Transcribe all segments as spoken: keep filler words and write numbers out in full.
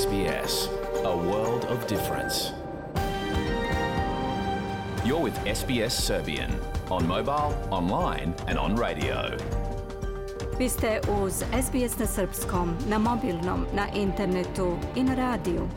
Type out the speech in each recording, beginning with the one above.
S B S, a world of difference. You're with S B S Serbian on mobile, online and on radio. Vi ste uz S B S na srpskom, na mobilnom, na internetu i na radiju.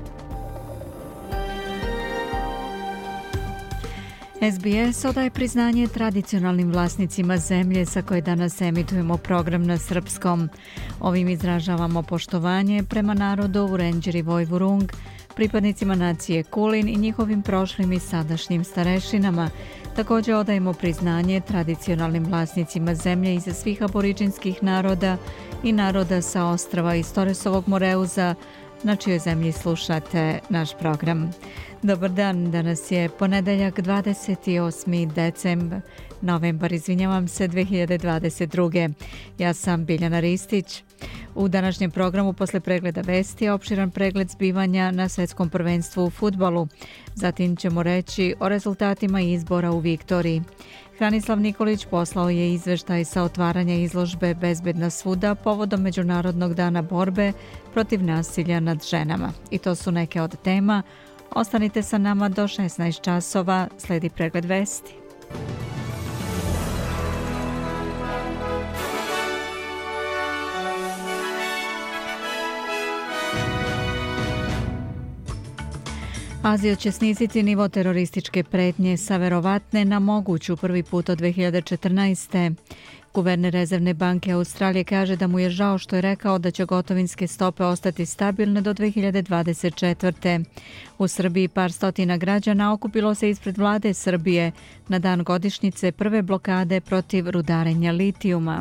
S B S odaje priznanje tradicionalnim vlasnicima zemlje sa koje danas emitujemo program na srpskom. Ovim izražavamo poštovanje prema narodu Vurenđeri Vojvurung, pripadnicima nacije Kulin i njihovim prošlim i sadašnjim starešinama. Također odajemo priznanje tradicionalnim vlasnicima zemlje iza svih aboriđinskih naroda i naroda sa ostrava iz Toresovog Moreuza, na čijoj zemlji slušate naš program. Dobar dan, danas je ponedeljak dvadeset osmi decembar, novembar, izvinjavam se, dve hiljade dvadeset druge. Ja sam Biljana Ristić. U današnjem programu posle pregleda vesti opširan pregled zbivanja na svetskom prvenstvu u fudbalu. Zatim ćemo reći o rezultatima izbora u Viktoriji. Hranislav Nikolić poslao je izveštaj sa otvaranja izložbe Bezbedna svuda povodom Međunarodnog dana borbe protiv nasilja nad ženama. I to su neke od tema. Ostanite sa nama do šesnaest časova, sledi pregled vesti. Azija će sniziti nivo terorističke pretnje sa verovatne na moguću prvi put od dve hiljade četrnaeste. Guverner Rezervne banke Australije kaže da mu je žao što je rekao da će gotovinske stope ostati stabilne do dve hiljade dvadeset četvrte. U Srbiji par stotina građana okupilo se ispred vlade Srbije na dan godišnjice prve blokade protiv rudarenja litijuma.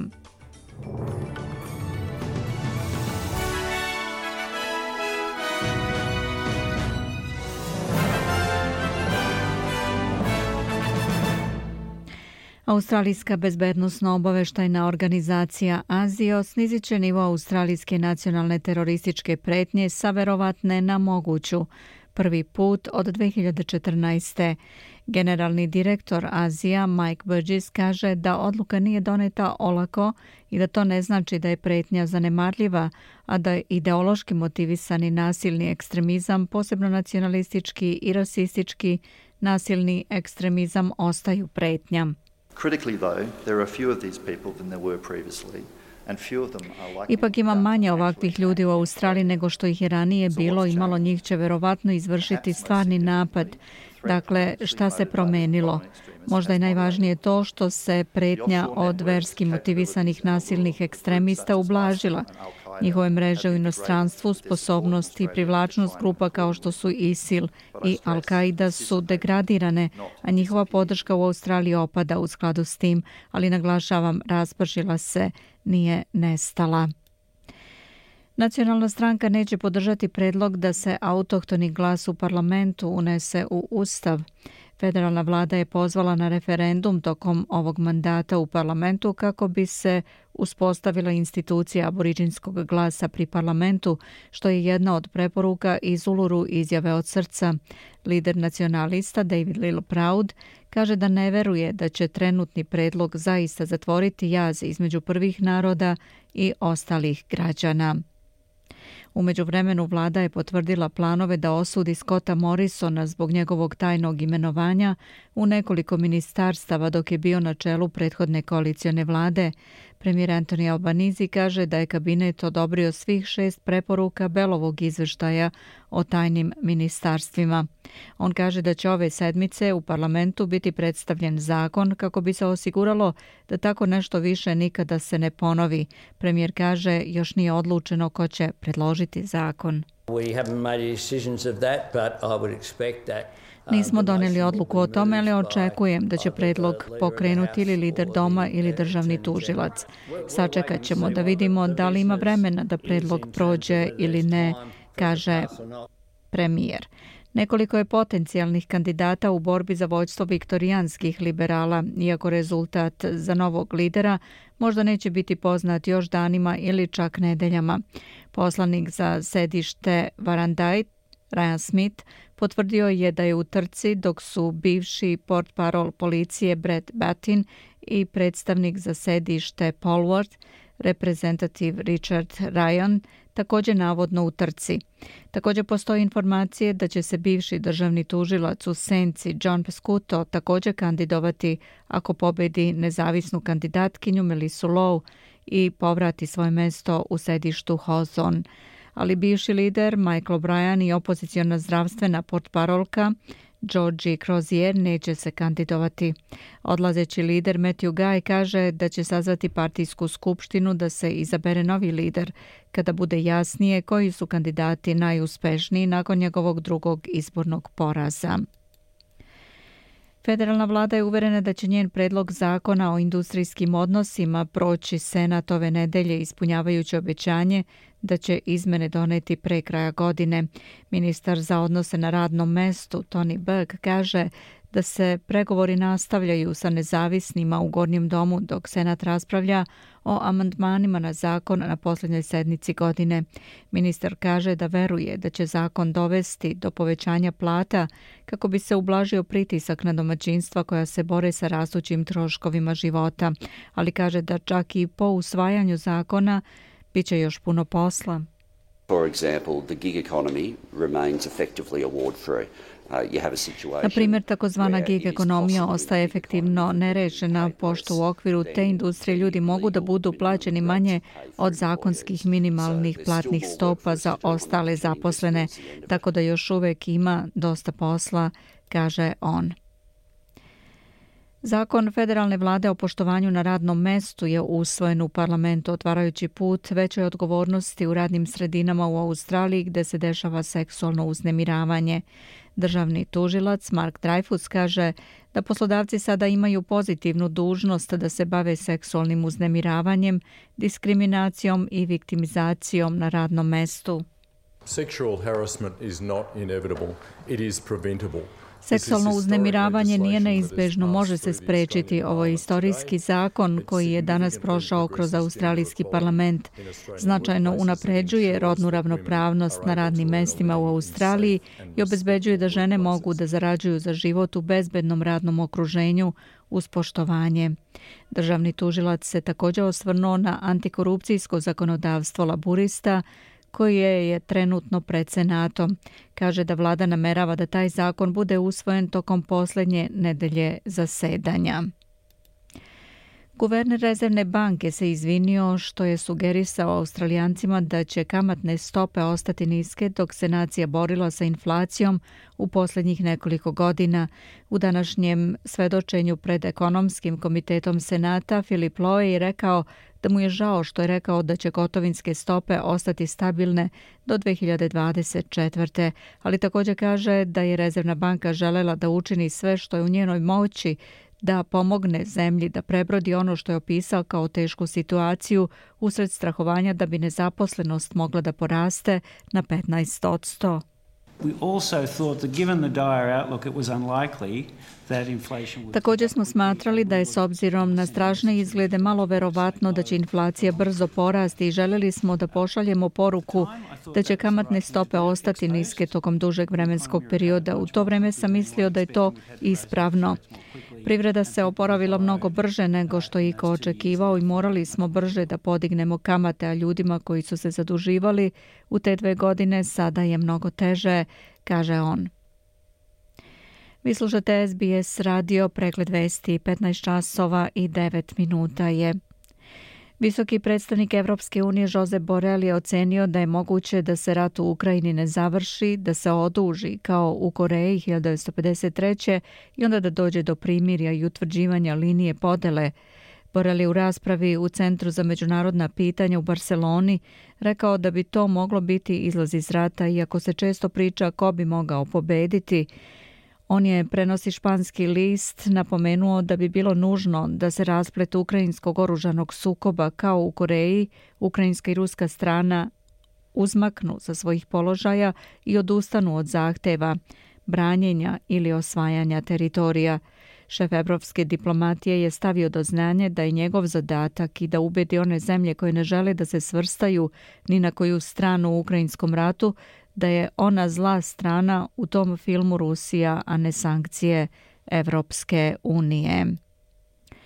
Australijska bezbednosno-obaveštajna organizacija ASIO snizit će nivo australijske nacionalne terorističke pretnje sa verovatne na moguću prvi put od dve hiljade četrnaeste. Generalni direktor Azija Mike Burgess kaže da odluka nije doneta olako i da to ne znači da je pretnja zanemarljiva, a da ideološki motivisani nasilni ekstremizam, posebno nacionalistički i rasistički nasilni ekstremizam, ostaju pretnja. Ipak ima manje ovakvih ljudi u Australiji nego što ih je ranije bilo i malo njih će verovatno izvršiti stvarni napad. Dakle, šta se promenilo? Možda je najvažnije to što se pretnja od verski motivisanih nasilnih ekstremista ublažila. Njihove mreže u inostranstvu, sposobnost i privlačnost grupa kao što su ISIL i Al-Qaida su degradirane, a njihova podrška u Australiji opada u skladu s tim, ali naglašavam, raspršila se, nije nestala. Nacionalna stranka neće podržati predlog da se autohtoni glas u parlamentu unese u Ustav. Federalna vlada je pozvala na referendum tokom ovog mandata u parlamentu kako bi se uspostavila institucija aboriđinskog glasa pri parlamentu, što je jedna od preporuka iz Uluru izjave od srca. Lider nacionalista David Littleproud kaže da ne veruje da će trenutni predlog zaista zatvoriti jaz između prvih naroda i ostalih građana. U međuvremenu vlada je potvrdila planove da osudi Scotta Morrisona zbog njegovog tajnog imenovanja u nekoliko ministarstava dok je bio na čelu prethodne koalicione vlade. Premijer Anthony Albanese kaže da je kabinet odobrio svih šest preporuka Belovog izveštaja o tajnim ministarstvima. On kaže da će ove sedmice u parlamentu biti predstavljen zakon kako bi se osiguralo da tako nešto više nikada se ne ponovi. Premijer kaže još nije odlučeno ko će predložiti zakon. Nismo doneli odluku o tome, ali očekujem da će predlog pokrenuti ili lider doma ili državni tužilac. Sačekat ćemo da vidimo da li ima vremena da predlog prođe ili ne, kaže premijer. Nekoliko je potencijalnih kandidata u borbi za vođstvo viktorijanskih liberala, iako rezultat za novog lidera možda neće biti poznat još danima ili čak nedeljama. Poslanik za sedište Warrandyte, Ryan Smith, potvrdio je da je u trci dok su bivši portparol policije Brett Batin i predstavnik za sedište Polworth, reprezentativ Richard Ryan, također navodno u trci. Također postoje informacije da će se bivši državni tužilac u senci John Pescuto također kandidovati ako pobedi nezavisnu kandidatkinju Melissu Low i povrati svoje mesto u sedištu Hawthorne. Ali bivši lider Michael O'Brien i opoziciona zdravstvena portparolka Georgie Crozier neće se kandidovati. Odlazeći lider Matthew Guy kaže da će sazvati partijsku skupštinu da se izabere novi lider kada bude jasnije koji su kandidati najuspešniji nakon njegovog drugog izbornog poraza. Federalna vlada je uverena da će njen predlog zakona o industrijskim odnosima proći Senat ove nedelje ispunjavajući obećanje da će izmene doneti pre kraja godine. Ministar za odnose na radnom mestu Tony Burke kaže da se pregovori nastavljaju sa nezavisnima u Gornjem domu dok Senat raspravlja o amandmanima na zakon na posljednjoj sednici godine. Ministar kaže da veruje da će zakon dovesti do povećanja plata kako bi se ublažio pritisak na domaćinstva koja se bore sa rastućim troškovima života, ali kaže da čak i po usvajanju zakona bit će još puno posla. For example, the gig economy remains effectively award free. Na primjer, takozvana gig ekonomija ostaje efektivno nerešena, pošto u okviru te industrije ljudi mogu da budu plaćeni manje od zakonskih minimalnih platnih stopa za ostale zaposlene, tako da još uvek ima dosta posla, kaže on. Zakon federalne vlade o poštovanju na radnom mestu je usvojen u parlamentu, otvarajući put većoj odgovornosti u radnim sredinama u Australiji gde se dešava seksualno uznemiravanje. Državni tužilac Mark Dreyfus kaže da poslodavci sada imaju pozitivnu dužnost da se bave seksualnim uznemiravanjem, diskriminacijom i viktimizacijom na radnom mestu. Sexual harassment is not inevitable, it is preventable. Seksualno uznemiravanje nije neizbežno, može se sprečiti. Ovo je istorijski zakon koji je danas prošao kroz australijski parlament. Značajno unapređuje rodnu ravnopravnost na radnim mestima u Australiji i obezbeđuje da žene mogu da zarađuju za život u bezbednom radnom okruženju uz poštovanje. Državni tužilac se također osvrnuo na antikorupcijsko zakonodavstvo laburista koje je trenutno pred Senatom. Kaže da vlada namerava da taj zakon bude usvojen tokom posljednje nedelje zasedanja. Guverner Rezervne banke se izvinio što je sugerisao Australijancima da će kamatne stope ostati niske dok se nacija borila sa inflacijom u posljednjih nekoliko godina. U današnjem svedočenju pred ekonomskim komitetom Senata Philip Lowe je rekao da mu je žao što je rekao da će gotovinske stope ostati stabilne do dve hiljade dvadeset četvrte. Ali također kaže da je Rezervna banka želela da učini sve što je u njenoj moći da pomogne zemlji da prebrodi ono što je opisao kao tešku situaciju usred strahovanja da bi nezaposlenost mogla da poraste na petnaest posto. Također smo smatrali da je s obzirom na strašne izglede malo verovatno da će inflacija brzo porasti i željeli smo da pošaljemo poruku da će kamatne stope ostati niske tokom dužeg vremenskog perioda. U to vreme sam mislio da je to ispravno. Privreda se oporavila mnogo brže nego što je iko očekivao i morali smo brže da podignemo kamate, a ljudima koji su se zaduživali u te dve godine sada je mnogo teže, kaže on. Vi slušate S B S radio, pregled vesti, petnaest časova i devet minuta je. Visoki predstavnik Evropske unije Josep Borrell je ocenio da je moguće da se rat u Ukrajini ne završi, da se oduži kao u Koreji hiljadu devetsto pedeset treće i onda da dođe do primirja i utvrđivanja linije podele. Borrell je u raspravi u Centru za međunarodna pitanja u Barceloni rekao da bi to moglo biti izlaz iz rata, iako se često priča ko bi mogao pobediti. On je, prenosi španski list, napomenuo da bi bilo nužno da se rasplet ukrajinskog oružanog sukoba kao u Koreji, ukrajinska i ruska strana uzmaknu sa svojih položaja i odustanu od zahteva branjenja ili osvajanja teritorija. Šef evropske diplomatije je stavio do znanja da je njegov zadatak i da ubedi one zemlje koje ne žele da se svrstaju ni na koju stranu u ukrajinskom ratu, da je ona zla strana u tom filmu Rusija, a ne sankcije Evropske unije.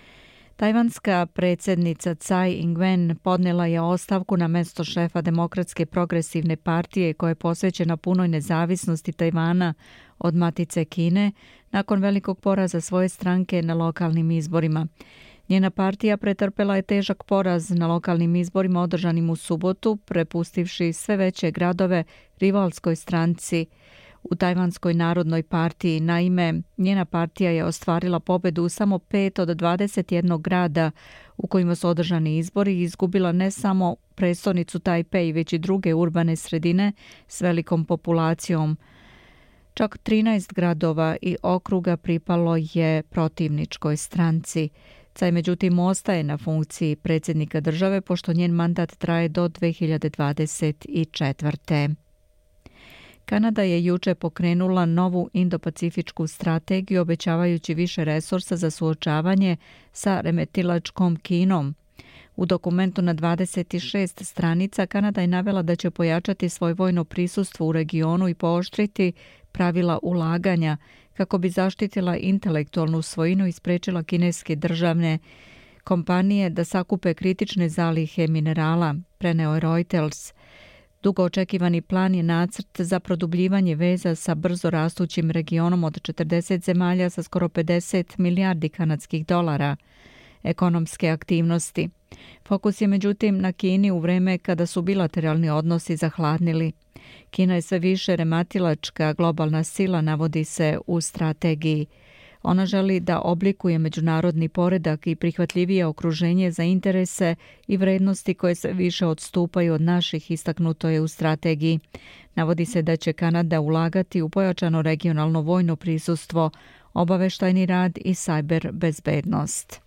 Tajvanska predsjednica Tsai Ing-wen podnijela je ostavku na mjesto šefa Demokratske progresivne partije koja je posvećena punoj nezavisnosti Tajvana od matice Kine nakon velikog poraza svoje stranke na lokalnim izborima. Njena partija pretrpela je težak poraz na lokalnim izborima održanim u subotu, prepustivši sve veće gradove rivalskoj stranci u Tajvanskoj narodnoj partiji. Naime, njena partija je ostvarila pobjedu u samo pet od dvadeset jednog grada u kojima su održani izbori i izgubila ne samo prestonicu Tajpej, već i druge urbane sredine s velikom populacijom. Čak trinaest gradova i okruga pripalo je protivničkoj stranci. Tsai međutim ostaje na funkciji predsjednika države pošto njen mandat traje do dve hiljade dvadeset četvrte. Kanada je juče pokrenula novu Indo-pacifičku strategiju obećavajući više resursa za suočavanje sa remetilačkom Kinom. U dokumentu na dvadeset šest stranica Kanada je navela da će pojačati svoje vojno prisustvo u regionu i pooštriti pravila ulaganja kako bi zaštitila intelektualnu svojinu i spriječila kineske državne kompanije da sakupe kritične zalihe minerala, preneo je Reuters. Dugo očekivani plan je nacrt za produbljivanje veza sa brzo rastućim regionom od četrdeset zemalja sa skoro pedeset milijardi kanadskih dolara ekonomske aktivnosti. Fokus je međutim na Kini u vreme kada su bilateralni odnosi zahladnili. Kina je sve više rematilačka globalna sila, navodi se u strategiji. Ona želi da oblikuje međunarodni poredak i prihvatljivije okruženje za interese i vrednosti koje se više odstupaju od naših, istaknuto je u strategiji. Navodi se da će Kanada ulagati u pojačano regionalno vojno prisustvo, obaveštajni rad i sajber bezbednost.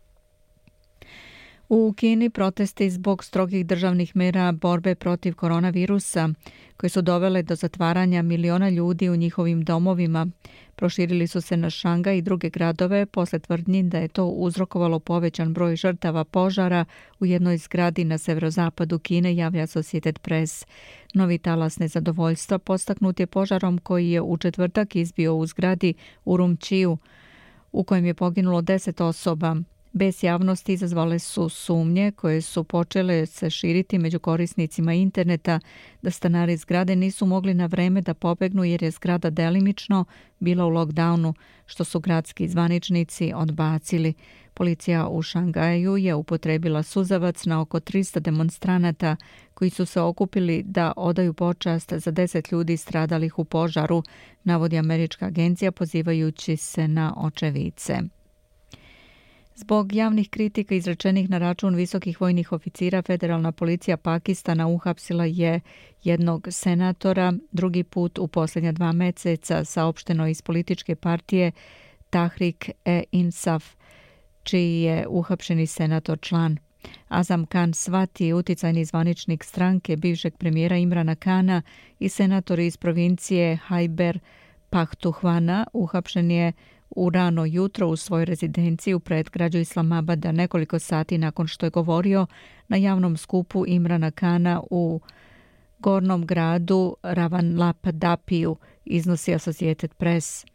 U Kini protesti zbog strogih državnih mera borbe protiv koronavirusa, koje su dovele do zatvaranja miliona ljudi u njihovim domovima, proširili su se na Šangaj i druge gradove posle tvrdnji da je to uzrokovalo povećan broj žrtava požara u jednoj zgradi na severozapadu Kine, javlja Associated Press. Novi talas nezadovoljstva postaknut je požarom koji je u četvrtak izbio u zgradi u Rumčiju, u kojem je poginulo deset osoba. Bes javnosti izazvale su sumnje koje su počele se širiti među korisnicima interneta da stanari zgrade nisu mogli na vreme da pobegnu jer je zgrada delimično bila u lockdownu, što su gradski zvaničnici odbacili. Policija u Šangaju je upotrebila suzavac na oko tristo demonstranata koji su se okupili da odaju počast za deset ljudi stradalih u požaru, navodi američka agencija pozivajući se na očevice. Zbog javnih kritika izrečenih na račun visokih vojnih oficira, federalna policija Pakistana uhapsila je jednog senatora drugi put u posljednja dva mjeseca, saopšteno iz političke partije Tahrik-e-Insaf, čiji je uhapšeni senator član. Azam Khan Swati, uticajni zvaničnik stranke bivšeg premijera Imrana Khana i senator iz provincije Khyber Pakhtunkhwa, uhapšen je u rano jutro u svojoj rezidenciji u predgrađu Islamabada nekoliko sati nakon što je govorio na javnom skupu Imrana Khana u gornjem gradu Ravanlapdapiju, iznosi Associated Press.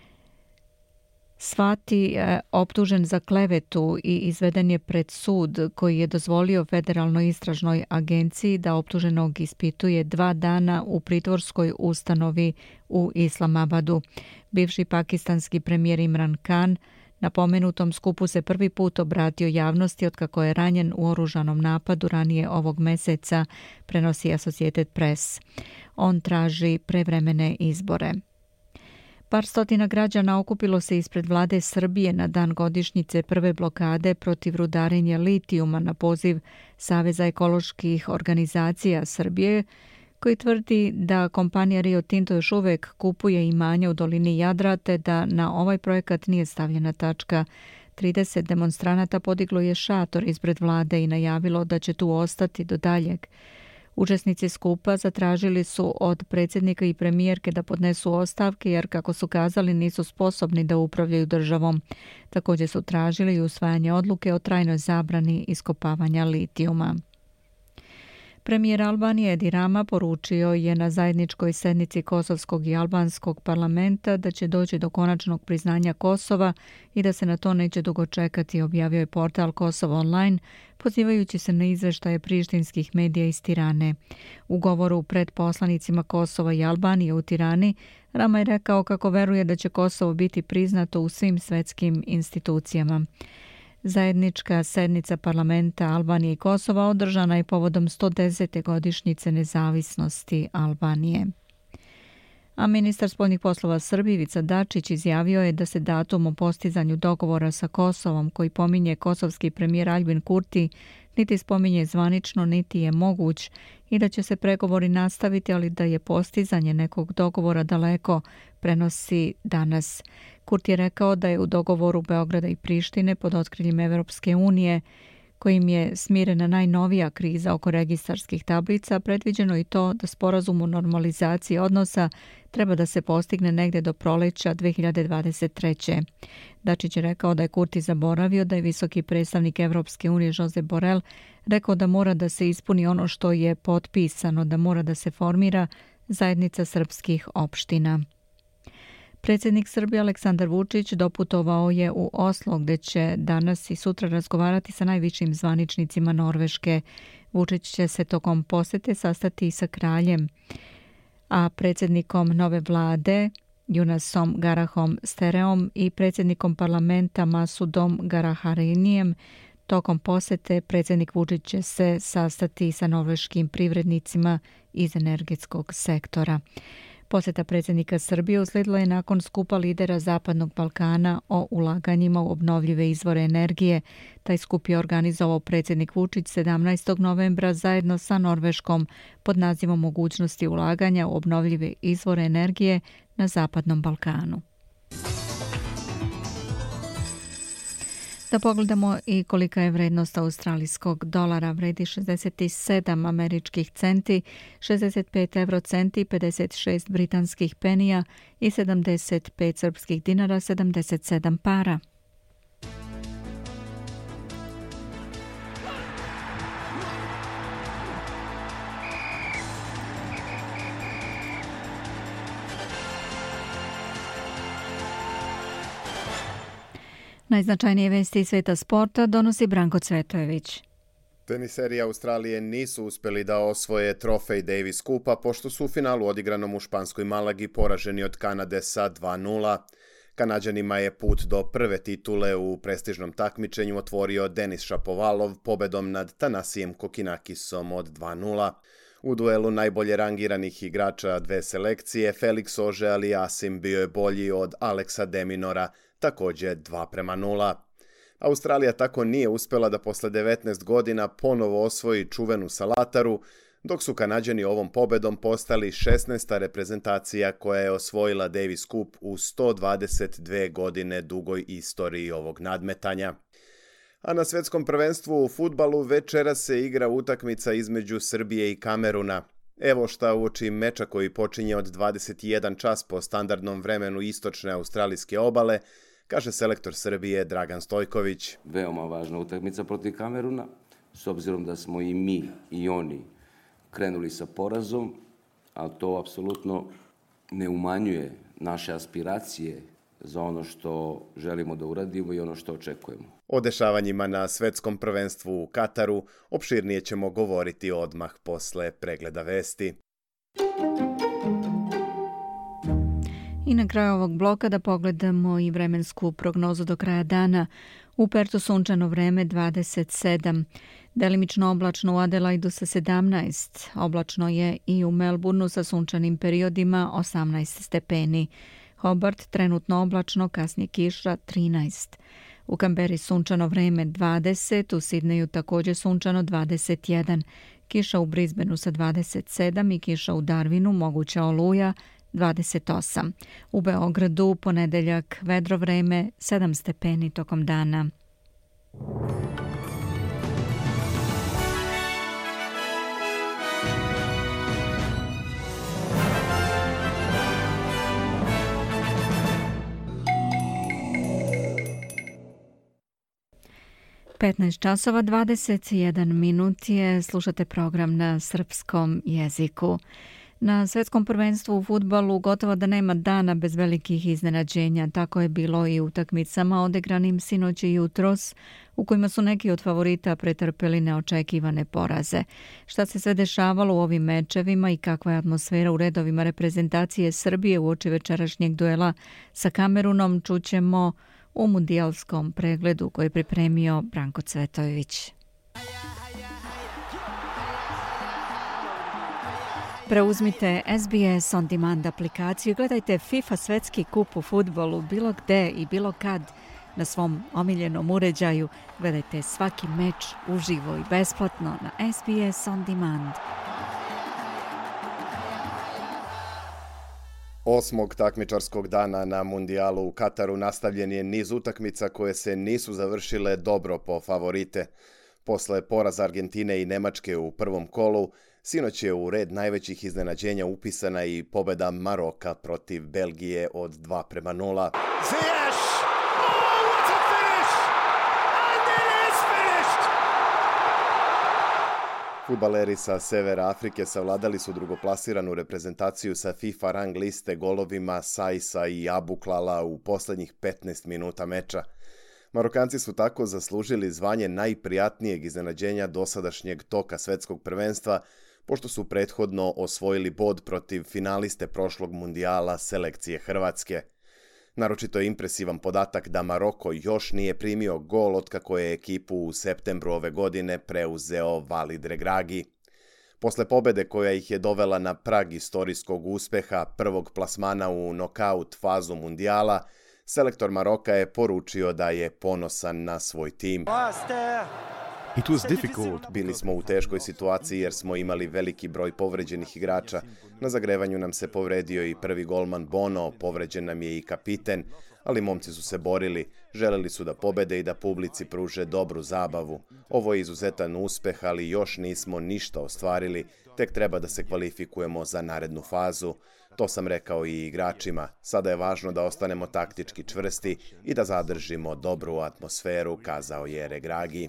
Swati je optužen za klevetu i izveden je pred sud koji je dozvolio federalnoj istražnoj agenciji da optuženog ispituje dva dana u pritvorskoj ustanovi u Islamabadu. Bivši pakistanski premijer Imran Khan na pomenutom skupu se prvi put obratio javnosti otkako je ranjen u oružanom napadu ranije ovog mjeseca, prenosi Associated Press. On traži prevremene izbore. Par stotina građana okupilo se ispred vlade Srbije na dan godišnjice prve blokade protiv rudarenja litijuma na poziv Saveza ekoloških organizacija Srbije, koji tvrdi da kompanija Rio Tinto još uvijek kupuje imanja u dolini Jadra te da na ovaj projekat nije stavljena tačka. trideset demonstranata podiglo je šator ispred vlade i najavilo da će tu ostati do daljeg. Učesnici skupa zatražili su od predsjednika i premijerke da podnesu ostavke jer, kako su kazali, nisu sposobni da upravljaju državom. Također su tražili i usvajanje odluke o trajnoj zabrani iskopavanja litijuma. Premijer Albanije Edi Rama poručio je na zajedničkoj sednici kosovskog i albanskog parlamenta da će doći do konačnog priznanja Kosova i da se na to neće dugo čekati, objavio je portal Kosovo Online, pozivajući se na izveštaje prištinskih medija iz Tirane. U govoru pred poslanicima Kosova i Albanije u Tirani, Rama je rekao kako veruje da će Kosovo biti priznato u svim svetskim institucijama. Zajednička sednica parlamenta Albanije i Kosova održana je povodom sto desete godišnjice nezavisnosti Albanije. A ministar spoljnih poslova Srbije Ivica Dačić izjavio je da se datum o postizanju dogovora sa Kosovom, koji pominje kosovski premijer Aljbin Kurti, niti spominje zvanično, niti je moguć i da će se pregovori nastaviti, ali da je postizanje nekog dogovora daleko, prenosi danas. Kurti je rekao da je u dogovoru Beograda i Prištine pod otkriljem Evropske unije, kojim je smirena najnovija kriza oko registarskih tablica, predviđeno i to da sporazum o normalizaciji odnosa treba da se postigne negde do proleća dve hiljade dvadeset treće. Dačić je rekao da je Kurti zaboravio da je visoki predstavnik Evropske unije Josep Borrell rekao da mora da se ispuni ono što je potpisano, da mora da se formira zajednica srpskih opština. Predsjednik Srbije Aleksandar Vučić doputovao je u Oslo, gdje će danas i sutra razgovarati sa najvišim zvaničnicima Norveške. Vučić će se tokom posjete sastati i sa kraljem, a predsjednikom nove vlade Junasom Garahom Stereom i predsjednikom parlamenta Masudom Garaharinijem. Tokom posjete predsjednik Vučić će se sastati sa norveškim privrednicima iz energetskog sektora. Posjeta predsjednika Srbije uslijedila je nakon skupa lidera Zapadnog Balkana o ulaganjima u obnovljive izvore energije. Taj skup je organizovao predsjednik Vučić sedamnaestog novembra zajedno sa Norveškom pod nazivom mogućnosti ulaganja u obnovljive izvore energije na Zapadnom Balkanu. Da pogledamo i kolika je vrednost australijskog dolara. Vredi šezdeset sedam američkih centi, šezdeset pet evrocenti, pedeset šest britanskih penija i sedamdeset pet srpskih dinara, sedamdeset sedam para. Najznačajnije vesti iz sveta sporta donosi Branko Cvetojević. Teniseri Australije nisu uspjeli da osvoje trofej Davis Cupa pošto su u finalu odigranom u španskoj Malagi poraženi od Kanade sa dva nula. Kanađanima je put do prve titule u prestižnom takmičenju otvorio Denis Šapovalov pobedom nad Tanasijem Kokinakisom od dva nula. U duelu najbolje rangiranih igrača dve selekcije Felix Auger-Aliassime bio je bolji od Alexa de Minaura, također dva prema nula. Australija tako nije uspjela da posle devetnaest godina ponovo osvoji čuvenu Salataru, dok su Kanađani ovom pobedom postali šesnaesta reprezentacija koja je osvojila Davis Cup u sto dvadeset dve godine dugoj istoriji ovog nadmetanja. A na svjetskom prvenstvu u fudbalu večera se igra utakmica između Srbije i Kameruna. Evo šta uoči meča koji počinje od dvadeset jedan čas po standardnom vremenu istočne australijske obale, kaže selektor Srbije Dragan Stojković. Veoma važna utakmica protiv Kameruna, s obzirom da smo i mi i oni krenuli sa porazom, ali to apsolutno ne umanjuje naše aspiracije za ono što želimo da uradimo i ono što očekujemo. O dešavanjima na svetskom prvenstvu u Kataru opširnije ćemo govoriti odmah posle pregleda vesti. I na kraju ovog bloka da pogledamo i vremensku prognozu do kraja dana. U Pertu sunčano vreme dvadeset sedam, delimično oblačno u Adelaidu sa sedamnaest, oblačno je i u Melbourneu sa sunčanim periodima osamnaest stepeni. Hobart trenutno oblačno, kasnije kiša trinaest. U Kamberi sunčano vreme dvadeset, u Sidneju također sunčano dvadeset jedan, kiša u Brisbaneu sa dvadeset sedam i kiša u Darwinu, moguća oluja dvadeset osam. U Beogradu ponedeljak vedro vreme sedam stepeni tokom dana. petnaest časova dvadeset jedan minut je, slušate program na srpskom jeziku. Na svetskom prvenstvu u fudbalu gotovo da nema dana bez velikih iznenađenja. Tako je bilo i u utakmicama odigranim sinoć i jutros, u kojima su neki od favorita pretrpeli neočekivane poraze. Šta se sve dešavalo u ovim mečevima i kakva je atmosfera u redovima reprezentacije Srbije uoči večerašnjeg duela sa Kamerunom, čućemo u mundijalskom pregledu koji je pripremio Branko Cvetojević. Preuzmite S B S On Demand aplikaciju i gledajte FIFA svetski kup u fudbalu bilo gde i bilo kad na svom omiljenom uređaju. Gledajte svaki meč uživo i besplatno na S B S On Demand. Osmog takmičarskog dana na mundijalu u Kataru nastavljen je niz utakmica koje se nisu završile dobro po favorite. Posle poraza Argentine i Nemačke u prvom kolu, sinoć je u red najvećih iznenađenja upisana i pobeda Maroka protiv Belgije od dva prema nula. Ziyech! Oh, what a finish! And it is finished! Fudbaleri sa severa Afrike savladali su drugoplasiranu reprezentaciju sa FIFA rang liste golovima Saisa i Abuklala u poslednjih petnaest minuta meča. Marokanci su tako zaslužili zvanje najprijatnijeg iznenađenja dosadašnjeg toka svetskog prvenstva, pošto su prethodno osvojili bod protiv finaliste prošlog mundijala selekcije Hrvatske. Naročito je impresivan podatak da Maroko još nije primio gol otkako je ekipu u septembru ove godine preuzeo Walid Regragui. Posle pobede koja ih je dovela na prag istorijskog uspeha prvog plasmana u nokaut fazu mundijala, selektor Maroka je poručio da je ponosan na svoj tim. It was difficult. Bili smo u teškoj situaciji jer smo imali veliki broj povređenih igrača. Na zagrevanju nam se povredio i prvi golman Bono, povređen nam je i kapiten, ali momci su se borili, želeli su da pobede i da publici pruže dobru zabavu. Ovo je izuzetan uspeh, ali još nismo ništa ostvarili, tek treba da se kvalifikujemo za narednu fazu. To sam rekao i igračima. Sada je važno da ostanemo taktički čvrsti i da zadržimo dobru atmosferu, kazao je Regragui.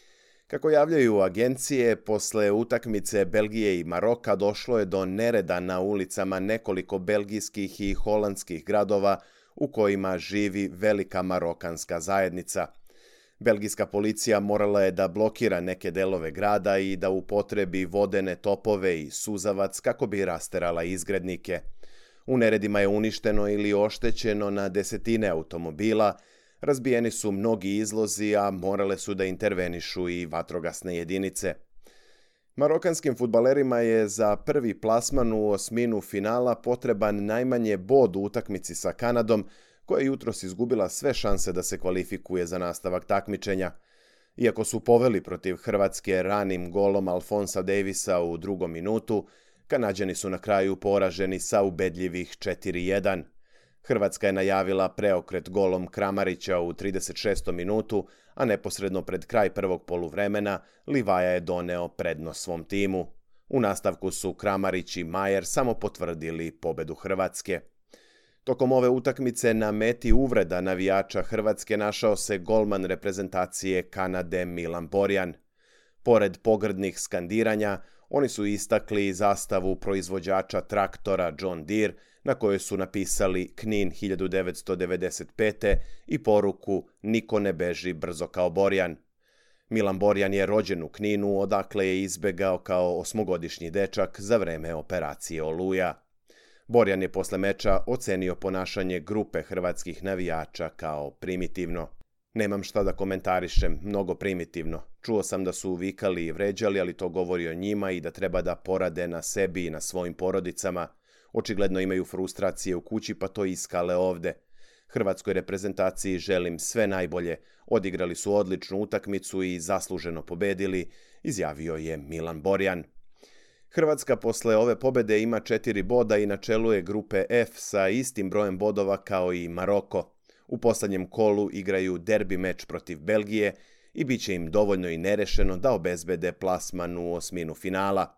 Kako javljaju agencije, posle utakmice Belgije i Maroka došlo je do nereda na ulicama nekoliko belgijskih i holandskih gradova u kojima živi velika marokanska zajednica. Belgijska policija morala je da blokira neke delove grada i da upotrebi vodene topove i suzavac kako bi rasterala izgrednike. U neredima je uništeno ili oštećeno na desetine automobila, razbijeni su mnogi izlozi, a morale su da intervenišu i vatrogasne jedinice. Marokanskim fudbalerima je za prvi plasman u osminu finala potreban najmanje bod u utakmici sa Kanadom, koja je jutros izgubila sve šanse da se kvalifikuje za nastavak takmičenja. Iako su poveli protiv Hrvatske ranim golom Alfonsa Davisa u drugom minutu, Kanađani su na kraju poraženi sa ubedljivih četiri jedan. Hrvatska je najavila preokret golom Kramarića u trideset šestom minutu, a neposredno pred kraj prvog poluvremena Livaja je doneo prednost svom timu. U nastavku su Kramarić i Majer samo potvrdili pobedu Hrvatske. Tokom ove utakmice na meti uvreda navijača Hrvatske našao se golman reprezentacije Kanade Milan Borjan. Pored pogrdnih skandiranja, oni su istakli zastavu proizvođača traktora John Deere, na kojoj su napisali Knin hiljadu devetsto devedeset pete i poruku Niko ne beži brzo kao Borjan. Milan Borjan je rođen u Kninu, odakle je izbegao kao osmogodišnji dečak za vreme operacije Oluja. Borjan je posle meča ocenio ponašanje grupe hrvatskih navijača kao primitivno. Nemam šta da komentarišem, mnogo primitivno. Čuo sam da su vikali i vređali, ali to govori o njima i da treba da porade na sebi i na svojim porodicama. Očigledno imaju frustracije u kući, pa to iskale ovde. Hrvatskoj reprezentaciji želim sve najbolje. Odigrali su odličnu utakmicu i zasluženo pobedili, izjavio je Milan Borjan. Hrvatska posle ove pobede ima četiri boda i na čelu je grupe F sa istim brojem bodova kao i Maroko. U poslednjem kolu igraju derbi meč protiv Belgije i bit će im dovoljno i nerešeno da obezbede plasman u osminu finala.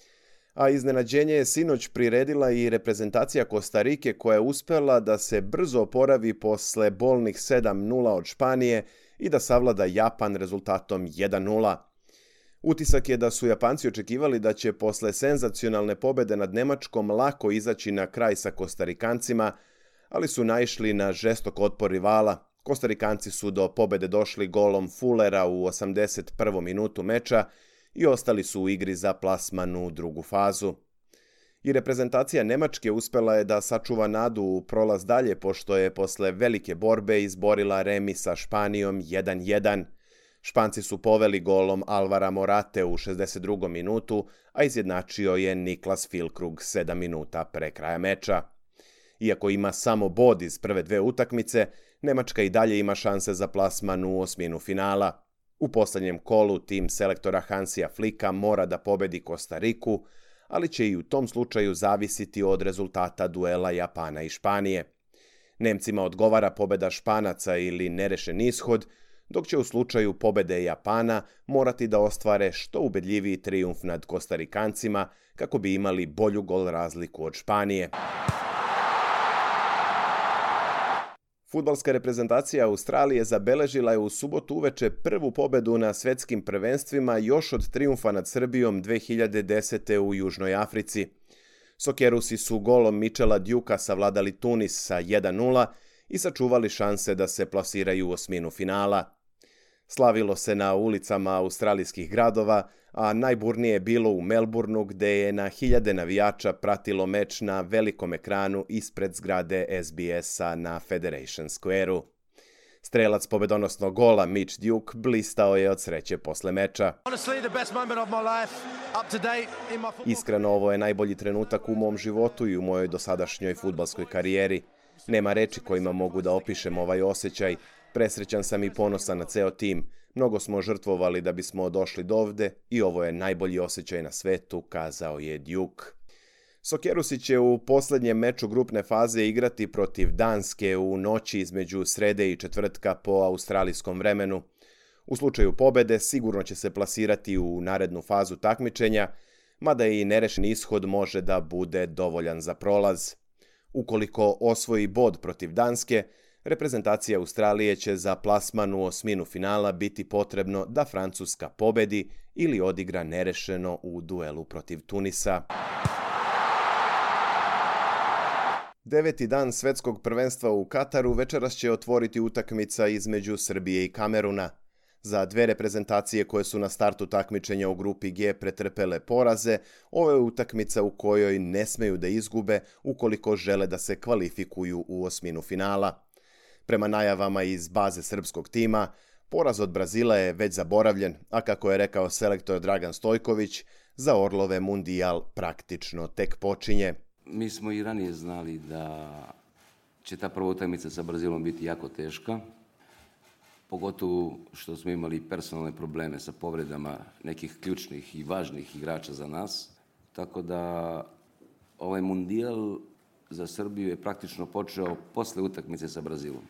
A iznenađenje je sinoć priredila i reprezentacija Kostarike koja je uspela da se brzo oporavi posle bolnih sedam nula od Španije i da savlada Japan rezultatom jedan nula. Utisak je da su Japanci očekivali da će posle senzacionalne pobede nad Nemačkom lako izaći na kraj sa Kostarikancima, ali su naišli na žestok otpor rivala. Kostarikanci su do pobede došli golom Fullera u osamdeset prvom minutu meča i ostali su u igri za plasman u drugu fazu. I reprezentacija Nemačke uspela je da sačuva nadu u prolaz dalje, pošto je posle velike borbe izborila remi sa Španijom jedan jedan. Španci su poveli golom Alvara Morate u šezdeset drugom minutu, a izjednačio je Niklas Füllkrug sedam minuta pre kraja meča. Iako ima samo bod iz prve dve utakmice, Nemačka i dalje ima šanse za plasman u osminu finala. U poslednjem kolu tim selektora Hansija Flicka mora da pobedi Kostariku, ali će i u tom slučaju zavisiti od rezultata duela Japana i Španije. Nemcima odgovara pobeda Španaca ili nerešen ishod, dok će u slučaju pobede Japana morati da ostvare što ubedljiviji trijumf nad Kostarikancima kako bi imali bolju gol razliku od Španije. Fudbalska reprezentacija Australije zabeležila je u subotu uveče prvu pobedu na svetskim prvenstvima još od trijumfa nad Srbijom dve hiljade desete. u Južnoj Africi. Sokerusi su golom Michela Duka savladali Tunis sa jedan nula i sačuvali šanse da se plasiraju u osminu finala. Slavilo se na ulicama australijskih gradova, a najburnije je bilo u Melbourneu, gde je na hiljade navijača pratilo meč na velikom ekranu ispred zgrade S B S-a na Federation Square-u. Strelac pobedonosnog gola Mitch Duke blistao je od sreće posle meča. Iskreno, ovo je najbolji trenutak u mom životu i u mojoj dosadašnjoj fudbalskoj karijeri. Nema reči kojima mogu da opišem ovaj osjećaj. Presrećan sam i ponosan na ceo tim. Mnogo smo žrtvovali da bismo došli do ovde i ovo je najbolji osjećaj na svetu, kazao je Duke. Sokerusi će u poslednjem meču grupne faze igrati protiv Danske u noći između srede i četvrtka po australijskom vremenu. U slučaju pobede sigurno će se plasirati u narednu fazu takmičenja, mada i nerešen ishod može da bude dovoljan za prolaz. Ukoliko osvoji bod protiv Danske, reprezentacija Australije će za plasman u osminu finala biti potrebno da Francuska pobedi ili odigra nerešeno u duelu protiv Tunisa. Deveti dan svetskog prvenstva u Kataru večeras će otvoriti utakmica između Srbije i Kameruna. Za dve reprezentacije koje su na startu takmičenja u grupi G pretrpele poraze, ovo je utakmica u kojoj ne smeju da izgube ukoliko žele da se kvalifikuju u osminu finala. Prema najavama iz baze srpskog tima, poraz od Brazila je već zaboravljen, a kako je rekao selektor Dragan Stojković, za Orlove mundijal praktično tek počinje. Mi smo i ranije znali da će ta prva utakmica sa Brazilom biti jako teška, pogotovo što smo imali personalne probleme sa povredama nekih ključnih i važnih igrača za nas. Tako da ovaj mundijal za Srbiju je praktično počeo posle utakmice sa Brazilom.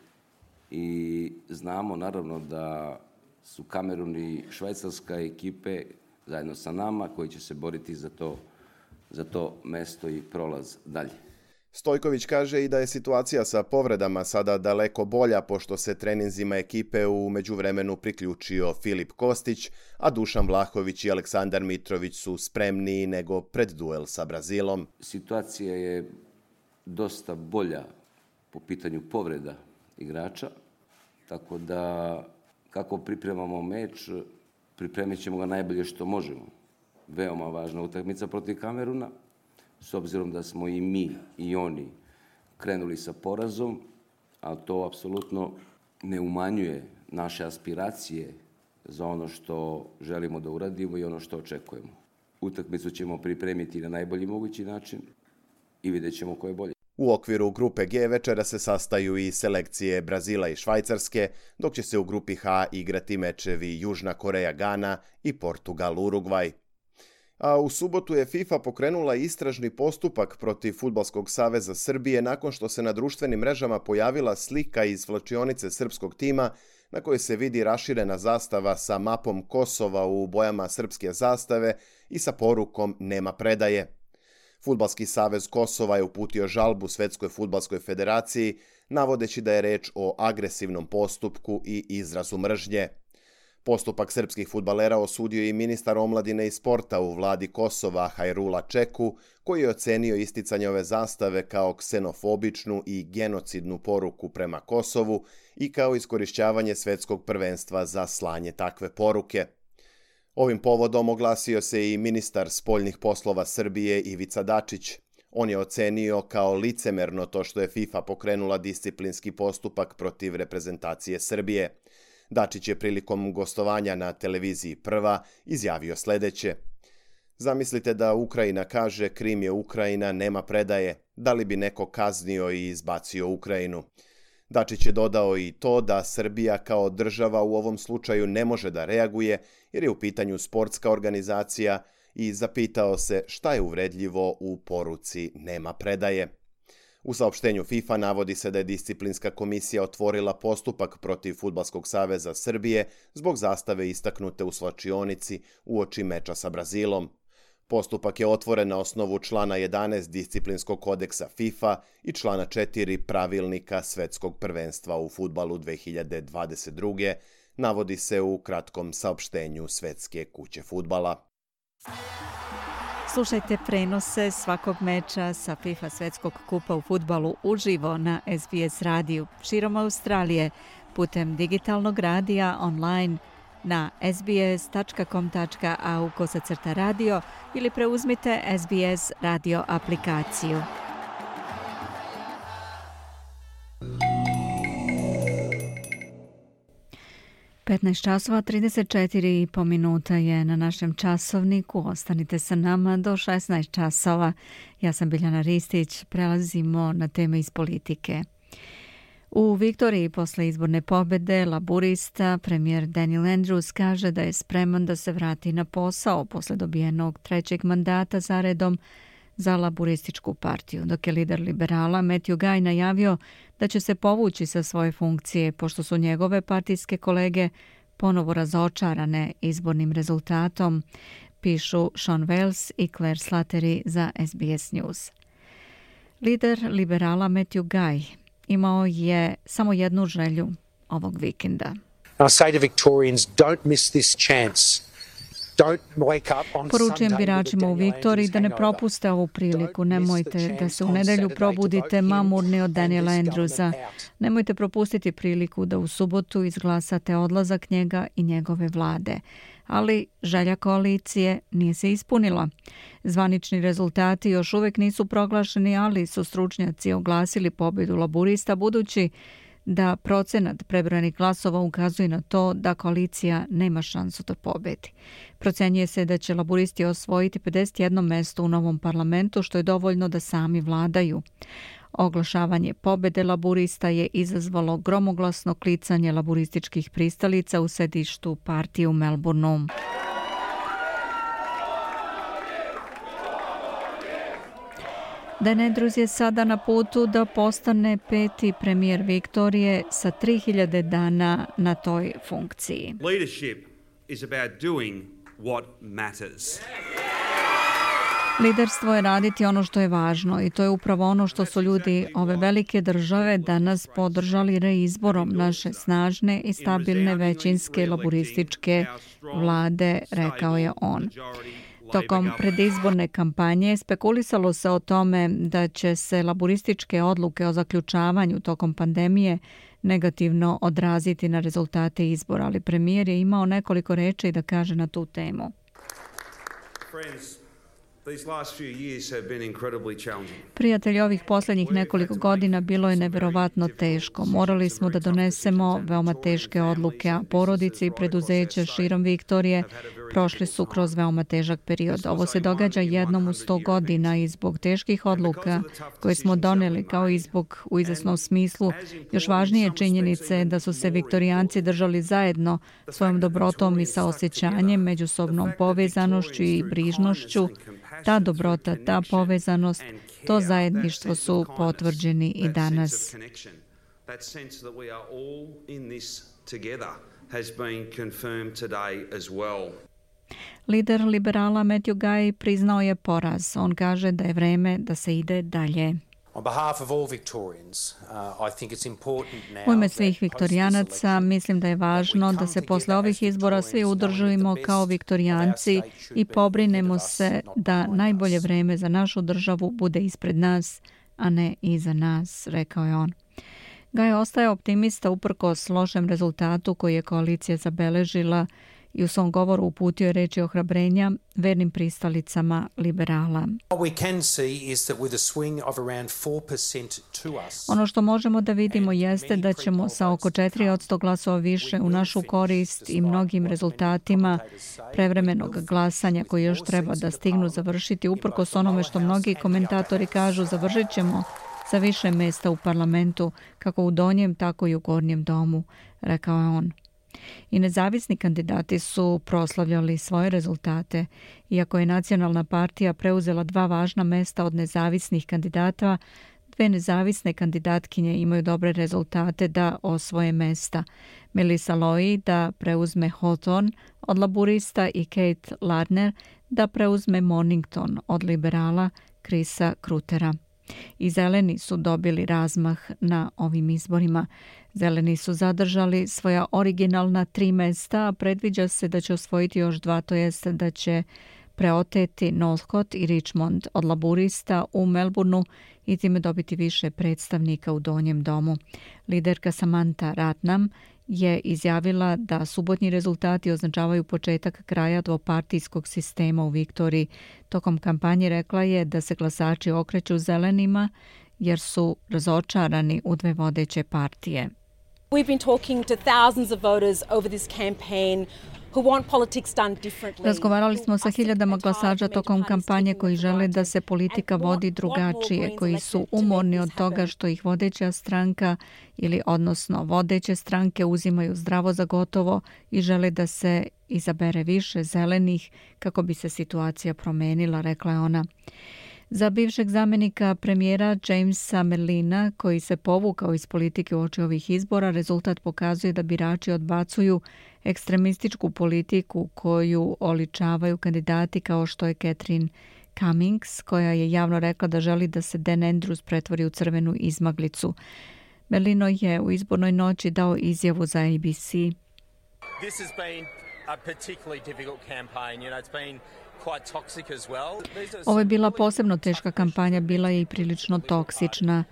I znamo naravno da su Kamerun i Švajcarska ekipe zajedno sa nama koji će se boriti za to, za to mesto i prolaz dalje. Stojković kaže i da je situacija sa povredama sada daleko bolja, pošto se treninzima ekipe u međuvremenu priključio Filip Kostić, a Dušan Vlahović i Aleksandar Mitrović su spremniji nego pred duel sa Brazilom. Situacija je dosta bolja po pitanju povreda igrača, tako da kako pripremamo meč, pripremit ćemo ga najbolje što možemo. Veoma važna utakmica protiv Kameruna, s obzirom da smo i mi i oni krenuli sa porazom, ali to apsolutno ne umanjuje naše aspiracije za ono što želimo da uradimo i ono što očekujemo. Utakmicu ćemo pripremiti na najbolji mogući način i vidjet ćemo ko je bolje. U okviru grupe G večera se sastaju i selekcije Brazila i Švajcarske, dok će se u grupi H igrati mečevi Južna Koreja Gana i Portugal Urugvaj. A u subotu je FIFA pokrenula istražni postupak protiv Fudbalskog saveza Srbije nakon što se na društvenim mrežama pojavila slika iz svlačionice srpskog tima na kojoj se vidi raširena zastava sa mapom Kosova u bojama srpske zastave i sa porukom "Nema predaje". Fudbalski savez Kosova je uputio žalbu Svetskoj fudbalskoj federaciji, navodeći da je reč o agresivnom postupku i izrazu mržnje. Postupak srpskih fudbalera osudio i ministar omladine i sporta u vladi Kosova Hajrula Čeku, koji je ocenio isticanje ove zastave kao ksenofobičnu i genocidnu poruku prema Kosovu i kao iskorišćavanje svetskog prvenstva za slanje takve poruke. Ovim povodom oglasio se i ministar spoljnih poslova Srbije Ivica Dačić. On je ocenio kao licemerno to što je FIFA pokrenula disciplinski postupak protiv reprezentacije Srbije. Dačić je prilikom gostovanja na televiziji Prva izjavio sledeće. Zamislite da Ukrajina kaže Krim je Ukrajina, nema predaje. Da li bi neko kaznio i izbacio Ukrajinu? Dačić je dodao i to da Srbija kao država u ovom slučaju ne može da reaguje jer je u pitanju sportska organizacija i zapitao se šta je uvredljivo u poruci nema predaje. U saopštenju FIFA navodi se da je disciplinska komisija otvorila postupak protiv Fudbalskog saveza Srbije zbog zastave istaknute u svlačionici uoči meča sa Brazilom. Postupak je otvoren na osnovu člana jedanaest disciplinskog kodeksa FIFA i člana četiri pravilnika Svetskog prvenstva u fudbalu dve hiljade dvadeset druge. navodi se u kratkom saopštenju Svetske kuće fudbala. Slušajte prenose svakog meča sa FIFA Svetskog kupa u fudbalu uživo na S B S radiju širom Australije putem digitalnog radija online na sbs tačka com tačka a u kosacrta radio ili preuzmite S B S radio aplikaciju. petnaest časova trideset četiri i po minuta je na našem časovniku. Ostanite sa nama do šesnaest časova. Ja sam Biljana Ristić. Prelazimo na teme iz politike. U Viktoriji posle izborne pobede laburista premijer Daniel Andrews kaže da je spreman da se vrati na posao posle dobijenog trećeg mandata zaredom za laburističku partiju, dok je lider liberala Matthew Guy najavio da će se povući sa svoje funkcije pošto su njegove partijske kolege ponovo razočarane izbornim rezultatom, pišu Sean Wells i Claire Slattery za S B S News. Lider liberala Matthew Guy imao je samo jednu želju ovog vikenda. I say to Victorians, don't miss this chance. Poručujem biračima u Viktoriji da ne propuste ovu priliku. Nemojte da se u nedelju probudite mamurni od Daniela Andrewsa. Nemojte propustiti priliku da u subotu izglasate odlazak njega i njegove vlade. Ali želja koalicije nije se ispunila. Zvanični rezultati još uvijek nisu proglašeni, ali su stručnjaci oglasili pobjedu laburista budući da procenat prebrojenih glasova ukazuje na to da koalicija nema šansu da pobedi. Procenjuje se da će laburisti osvojiti pedeset jedno mesto u novom parlamentu, što je dovoljno da sami vladaju. Oglašavanje pobede laburista je izazvalo gromoglasno klicanje laburističkih pristalica u sedištu partije u Melbourneu. Dan Andrews je sada na putu da postane peti premijer Viktorije sa tri hiljade dana na toj funkciji. Leadership is about doing what matters. Liderstvo je raditi ono što je važno i to je upravo ono što su ljudi ove velike države danas podržali reizborom naše snažne i stabilne većinske laburističke vlade, rekao je on. Tokom predizborne kampanje spekulisalo se o tome da će se laburističke odluke o zaključavanju tokom pandemije negativno odraziti na rezultate izbora, ali premijer je imao nekoliko reči da kaže na tu temu. Prijatelji, ovih posljednjih nekoliko godina bilo je neverovatno teško. Morali smo da donesemo veoma teške odluke, a porodice i preduzeća širom Viktorije prošli su kroz veoma težak period. Ovo se događa jednom u sto godina i zbog teških odluka koje smo doneli, kao i zbog u izvesnom smislu još važnije činjenice da su se Viktorijanci držali zajedno svojom dobrotom i saosjećanjem, međusobnom povezanošću i brižnošću. Ta dobrota, ta povezanost, to zajedništvo su potvrđeni i danas. Lider liberala Matthew Guy priznao je poraz. On kaže da je vreme da se ide dalje. U ime svih viktorijanaca mislim da je važno da se posle ovih izbora svi udružimo kao viktorijanci i pobrinemo se da najbolje vreme za našu državu bude ispred nas, a ne iza nas, rekao je on. Gaj ostaje optimista uprkos lošem rezultatu koji je koalicija zabeležila i u svom govoru uputio je reči ohrabrenja vernim pristalicama liberala. Ono što možemo da vidimo jeste da ćemo sa oko četiri posto glasova više u našu korist i mnogim rezultatima prevremenog glasanja koji još treba da stignu završiti uprkos onome što mnogi komentatori kažu završit ćemo sa više mesta u parlamentu, kako u donjem, tako i u gornjem domu, rekao je on. I nezavisni kandidati su proslavljali svoje rezultate. Iako je nacionalna partija preuzela dva važna mesta od nezavisnih kandidata, dve nezavisne kandidatkinje imaju dobre rezultate da osvoje mesta. Melissa Loy da preuzme Hawthorne od laburista i Kate Lardner da preuzme Mornington od liberala Chrisa Krutera. I zeleni su dobili razmah na ovim izborima. Zeleni su zadržali svoja originalna tri mesta, a predviđa se da će osvojiti još dva, to jest da će preoteti Northcote i Richmond od laburista u Melbourneu i time dobiti više predstavnika u donjem domu. Liderka Samantha Ratnam je izjavila da subotnji rezultati označavaju početak kraja dvopartijskog sistema u Viktoriji. Tokom kampanje rekla je da se glasači okreću zelenima jer su razočarani u dve vodeće partije. We've been talking to thousands of voters over this campaign who want politics done differently. Razgovarali smo sa hiljadama glasača tokom kampanje koji žele da se politika vodi drugačije, koji su umorni od toga što ih vodeća stranka ili odnosno vodeće stranke uzimaju zdravo za gotovo i žele da se izabere više zelenih kako bi se situacija promenila, rekla je ona. Za bivšeg zamjenika premijera Jamesa Merlina, koji se povukao iz politike uoči ovih izbora, rezultat pokazuje da birači odbacuju ekstremističku politiku koju oličavaju kandidati kao što je Catherine Cummings, koja je javno rekla da želi da se Dan Andrews pretvori u crvenu izmaglicu. Merlino je u izbornoj noći dao izjavu za A B C. This has been a particularly difficult campaign. You know, it's been Ovo je bila posebno teška kampanja, bila je i prilično toksična.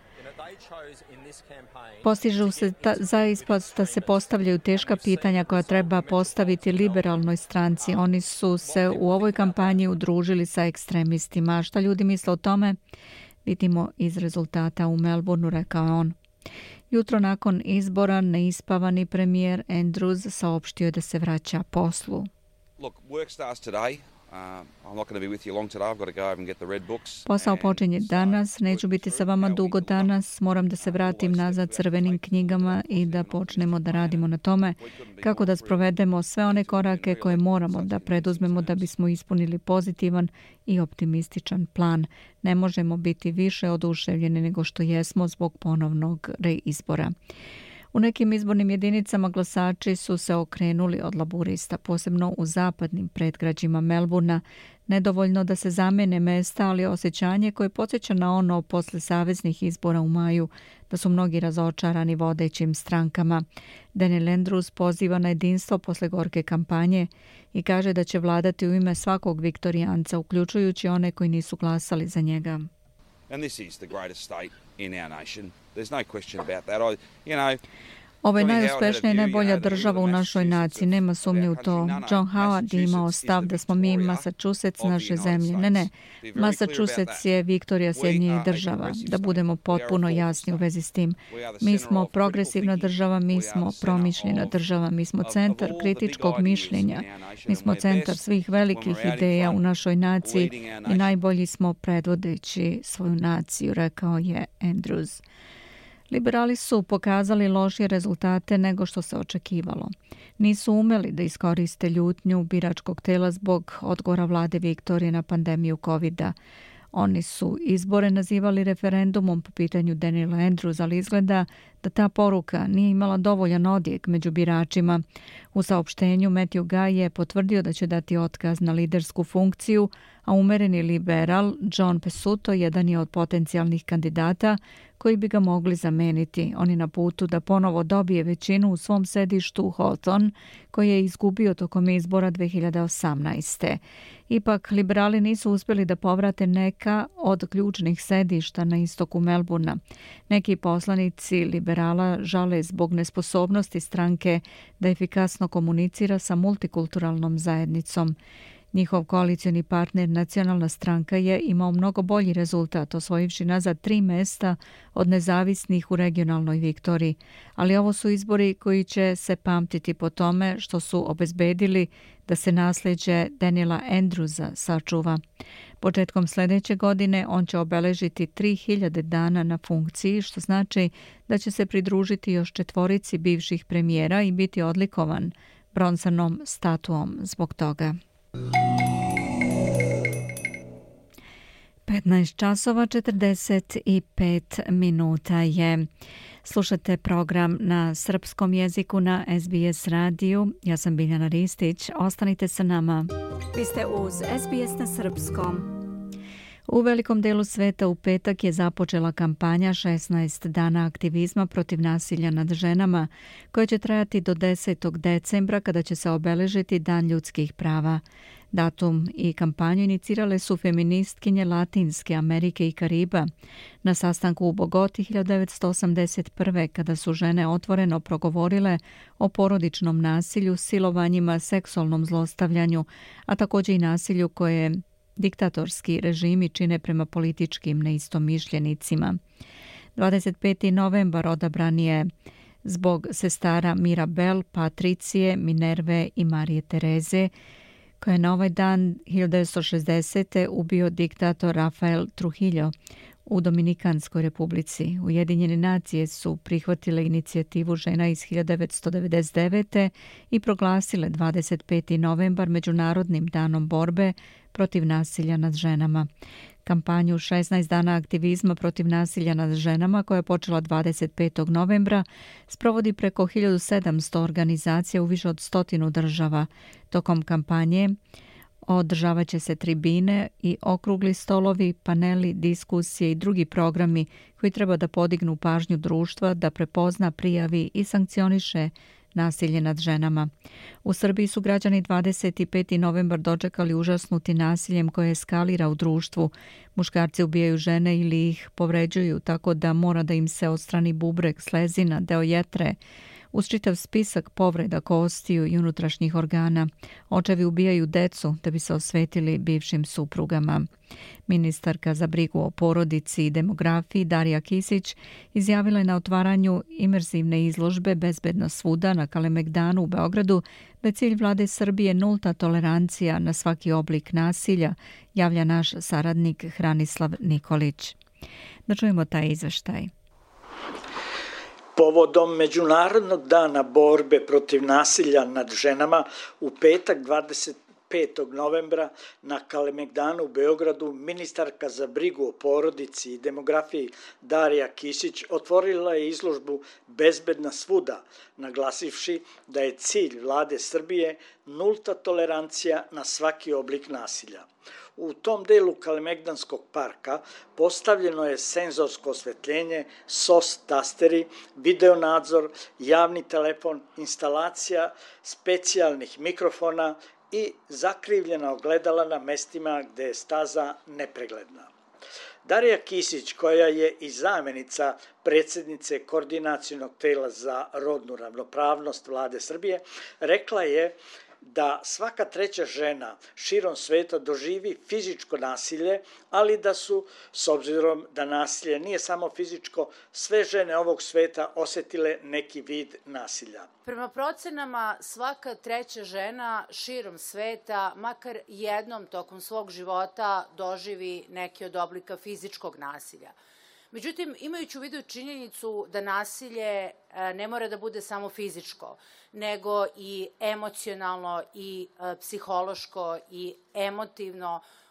Postižu se ta, zaista da se postavljaju teška pitanja koja treba postaviti liberalnoj stranci. Oni su se u ovoj kampanji udružili sa ekstremistima. Šta ljudi misle o tome? Vidimo iz rezultata u Melbourneu, rekao je on. Jutro nakon izbora neispavani premijer Andrews saopštio je da se vraća poslu. Look, work starts today. Posao počinje danas, neću biti sa vama dugo danas, moram da se vratim nazad crvenim knjigama i da počnemo da radimo na tome kako da sprovedemo sve one korake koje moramo da preduzmemo da bismo ispunili pozitivan i optimističan plan. Ne možemo biti više oduševljeni nego što jesmo zbog ponovnog reizbora. U nekim izbornim jedinicama glasači su se okrenuli od laburista, posebno u zapadnim predgrađima Melbournea. Nedovoljno da se zamene mesta, ali osjećanje koje podsjeća na ono posle saveznih izbora u maju, da su mnogi razočarani vodećim strankama. Daniel Andrews poziva na jedinstvo posle gorke kampanje i kaže da će vladati u ime svakog viktorijanca, uključujući one koji nisu glasali za njega. And this is the greatest state in our nation. There's no question about that. I, you know, Ovo je najuspešnija i najbolja država u našoj naciji, nema sumnje u to. John Howard je imao stav da smo mi Massachusetts naše zemlje. Ne, ne, Massachusetts je Viktorija Sjedinjenih država. Da budemo potpuno jasni u vezi s tim. Mi smo progresivna država, mi smo promišljena država, mi smo centar kritičkog mišljenja, mi smo centar svih velikih ideja u našoj naciji i najbolji smo predvodeći svoju naciju, rekao je Andrews. Liberali su pokazali lošije rezultate nego što se očekivalo. Nisu umeli da iskoriste ljutnju biračkog tela zbog odgovora vlade Viktorije na pandemiju kovida. Oni su izbore nazivali referendumom po pitanju Daniela Andrews, ali izgleda da ta poruka nije imala dovoljan odjek među biračima. U saopštenju Matthew Guy je potvrdio da će dati otkaz na lidersku funkciju, a umereni liberal John Pesutto jedan je od potencijalnih kandidata koji bi ga mogli zameniti. On je na putu da ponovo dobije većinu u svom sedištu u Hawthorne, koji je izgubio tokom izbora dve hiljade osamnaeste. Ipak, liberali nisu uspjeli da povrate neka od ključnih sedišta na istoku Melbourna. Neki poslanici liberala žale zbog nesposobnosti stranke da efikasno komunicira sa multikulturalnom zajednicom. Njihov koalicioni partner Nacionalna stranka je imao mnogo bolji rezultat, osvojivši nazad tri mesta od nezavisnih u regionalnoj Viktoriji. Ali ovo su izbori koji će se pamtiti po tome što su obezbedili da se nasljeđe Daniela Andrewsa sačuva. Početkom sljedeće godine on će obeležiti tri hiljade dana na funkciji, što znači da će se pridružiti još četvorici bivših premijera i biti odlikovan bronzanom statuom zbog toga. petnaest časova četrdeset pet minuta je. Slušate program na srpskom jeziku na S B S radiju. Ja sam Biljana Ristić. Ostanite sa nama. Vi ste uz S B S na srpskom. U velikom delu sveta u petak je započela kampanja šesnaest dana aktivizma protiv nasilja nad ženama, koja će trajati do desetog decembra kada će se obeležiti Dan ljudskih prava. Datum i kampanju inicirale su feministkinje Latinske Amerike i Kariba na sastanku u Bogoti hiljadu devetsto osamdeset prve. kada su žene otvoreno progovorile o porodičnom nasilju, silovanjima, seksualnom zlostavljanju, a također i nasilju koje diktatorski režimi čine prema političkim neistomišljenicima. dvadeset peti novembar odabran je zbog sestara Mirabel, Patricije, Minerve i Marije Tereze, koja je na ovaj dan hiljadu devetsto šezdesete. ubio diktator Rafael Trujillo u Dominikanskoj republici. Ujedinjene nacije su prihvatile inicijativu žena iz hiljadu devetsto devedeset devete. i proglasile dvadeset peti novembar Međunarodnim danom borbe protiv nasilja nad ženama. Kampanju šesnaest dana aktivizma protiv nasilja nad ženama, koja je počela dvadeset petog novembra, sprovodi preko hiljadu sedamsto organizacija u više od stotinu država. Tokom kampanje održavat će se tribine i okrugli stolovi, paneli, diskusije i drugi programi koji treba da podignu pažnju društva da prepozna, prijavi i sankcioniše nasilje nad ženama. U Srbiji su građani dvadeset peti novembar dočekali užasnuti nasiljem koje eskalira u društvu. Muškarci ubijaju žene ili ih povređuju tako da mora da im se odstrani bubreg, slezina, deo jetre, uz čitav spisak povreda kostiju i unutrašnjih organa. Očevi ubijaju decu da bi se osvetili bivšim suprugama. Ministarka za brigu o porodici i demografiji Darija Kisić izjavila je na otvaranju imerzivne izložbe Bezbedno svuda na Kalemegdanu u Beogradu da je cilj vlade Srbije nulta tolerancija na svaki oblik nasilja, javlja naš saradnik Hranislav Nikolić. Da čujemo taj izveštaj. Povodom Međunarodnog dana borbe protiv nasilja nad ženama u petak dvadeset petog novembra na Kalemegdanu u Beogradu ministarka za brigu o porodici i demografiji Darija Kisić otvorila je izložbu Bezbedna svuda, naglasivši da je cilj vlade Srbije nulta tolerancija na svaki oblik nasilja. U tom delu Kalemegdanskog parka postavljeno je senzorsko osvetljenje, S O S tasteri, video nadzor, javni telefon, instalacija specijalnih mikrofona i zakrivljena ogledala na mestima gde je staza nepregledna. Darija Kisić, koja je i zamjenica predsjednice Koordinacionog tela za rodnu ravnopravnost vlade Srbije, rekla je da svaka treća žena širom sveta doživi fizičko nasilje, ali da su, s obzirom da nasilje nije samo fizičko, sve žene ovog sveta osjetile neki vid nasilja. Prema procenama, svaka treća žena širom sveta, makar jednom tokom svog života, doživi neki od oblika fizičkog nasilja. Međutim, imajući u vidu činjenicu da nasilje ne mora da bude samo fizičko, nego i emocionalno i psihološko i emotivno,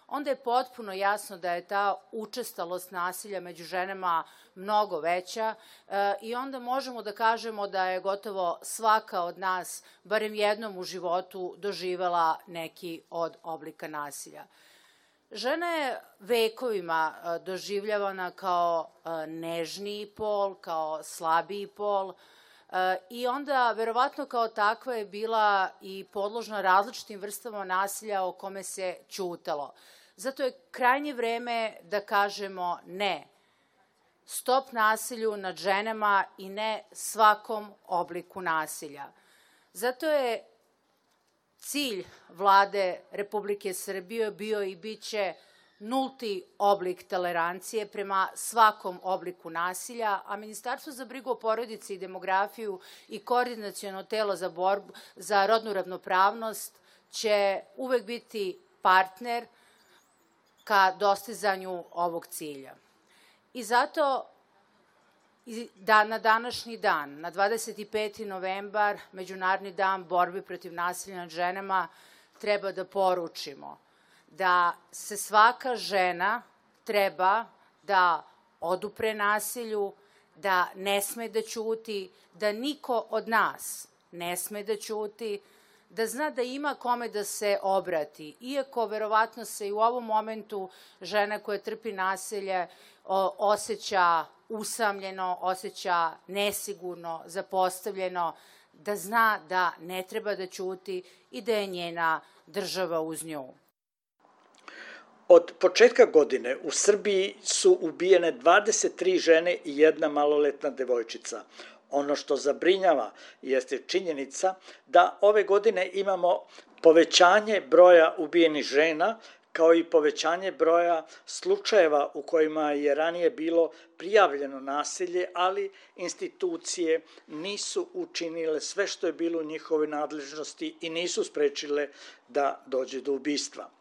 onda je potpuno jasno da je ta učestalost nasilja među ženama mnogo veća e, i onda možemo da kažemo da je gotovo svaka od nas barem jednom u životu doživela neki od oblika nasilja. Žena je vekovima e, doživljavana kao e, nežniji pol, kao slabiji pol, i onda verovatno kao takva je bila i podložna različitim vrstama nasilja o kome se ćutalo. Zato je krajnje vreme da kažemo ne. Stop nasilju nad ženama i ne svakom obliku nasilja. Zato je cilj Vlade Republike Srbije bio i bit će nulti oblik tolerancije prema svakom obliku nasilja, a Ministarstvo za brigu o porodici i demografiju i Koordinaciono telo za borbu za rodnu ravnopravnost će uvek biti partner ka dostizanju ovog cilja. I zato da na današnji dan, na dvadeset peti novembar, Međunarodni dan borbe protiv nasilja nad ženama, treba da poručimo da se svaka žena treba da odupre nasilju, da ne sme da ćuti, da niko od nas ne sme da ćuti, da zna da ima kome da se obrati. Iako verovatno se i u ovom momentu žena koja trpi nasilje osjeća usamljeno, osjeća nesigurno, zapostavljeno, da zna da ne treba da ćuti i da je njena država uz nju. Od početka godine u Srbiji su ubijene dvadeset tri žene i jedna maloletna devojčica. Ono što zabrinjava jeste činjenica da ove godine imamo povećanje broja ubijenih žena, kao i povećanje broja slučajeva u kojima je ranije bilo prijavljeno nasilje, ali institucije nisu učinile sve što je bilo u njihovoj nadležnosti i nisu sprečile da dođe do ubistva.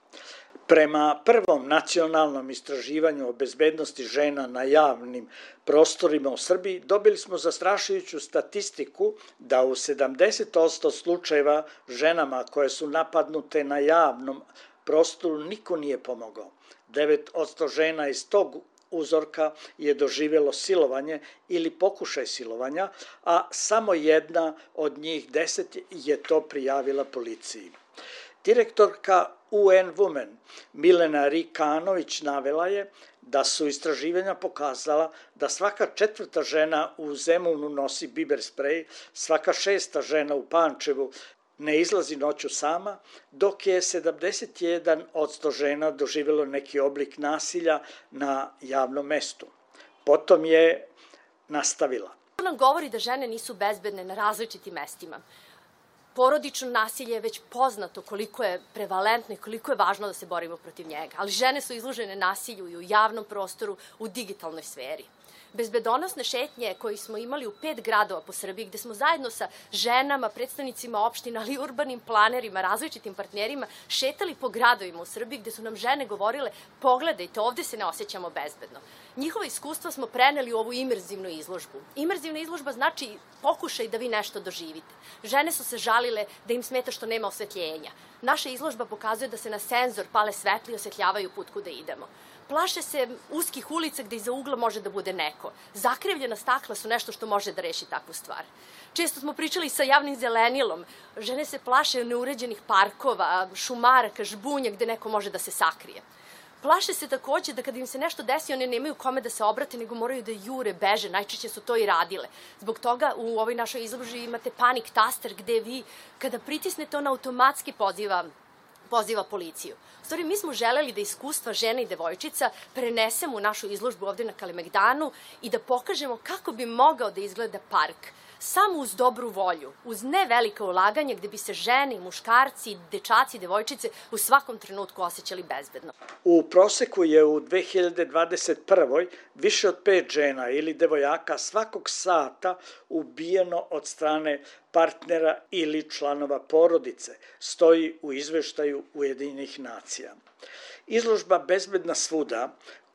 Prema prvom nacionalnom istraživanju o bezbednosti žena na javnim prostorima u Srbiji dobili smo zastrašujuću statistiku da u sedamdeset posto slučajeva ženama koje su napadnute na javnom prostoru niko nije pomogao. devet posto žena iz tog uzorka je doživjelo silovanje ili pokušaj silovanja, a samo jedna od njih deset je to prijavila policiji. Direktorka U N Women Milena Rikanović navela je da su istraživanja pokazala da svaka četvrta žena u Zemunu nosi biber sprej, svaka šesta žena u Pančevu ne izlazi noću sama, dok je sedamdeset jedan posto žena doživjelo neki oblik nasilja na javnom mestu. Potom je nastavila. To nam govori da žene nisu bezbedne na različitim mestima. Porodično nasilje je već poznato koliko je prevalentno i koliko je važno da se borimo protiv njega, ali žene su izložene nasilju i u javnom prostoru, u digitalnoj sferi. Bezbedonosne šetnje koje smo imali u pet gradova po Srbiji, gde smo zajedno sa ženama, predstavnicima opština, ali i urbanim planerima, različitim partnerima, šetali po gradovima u Srbiji, gde su nam žene govorile, pogledajte, ovde se ne osjećamo bezbedno. Njihova iskustva smo preneli u ovu imerzivnu izložbu. Imerzivna izložba znači pokušaj da vi nešto doživite. Žene su se žalile da im smeta što nema osvetljenja. Naša izložba pokazuje da se na senzor pale svetli i osvetljavaju put kuda idemo. Plaše se uskih ulica gde iza ugla može da bude neko. Zakrivljena stakla su nešto što može da reši takvu stvar. Često smo pričali sa javnim zelenilom. Žene se plaše neuređenih parkova, šumaraka, žbunja gde neko može da se sakrije. Plaše se takođe da kada im se nešto desi, one nemaju kome da se obrate, nego moraju da jure, beže. Najčešće su to i radile. Zbog toga u ovoj našoj izložbi imate panik taster gde vi, kada pritisnete, on automatski poziva poziva policiju. U stvari, mi smo želeli da iskustva žena i devojčica prenesemo u našu izložbu ovde na Kalemegdanu i da pokažemo kako bi mogao da izgleda park. Samo uz dobru volju, uz ne velika ulaganja gde bi se žene, muškarci, dečaci i devojčice u svakom trenutku osjećali bezbedno. U proseku je u dve hiljade dvadeset prvoj više od pet žena ili devojaka svakog sata ubijeno od strane partnera ili članova porodice, stoji u izveštaju Ujedinjenih nacija. Izložba Bezbedna svuda,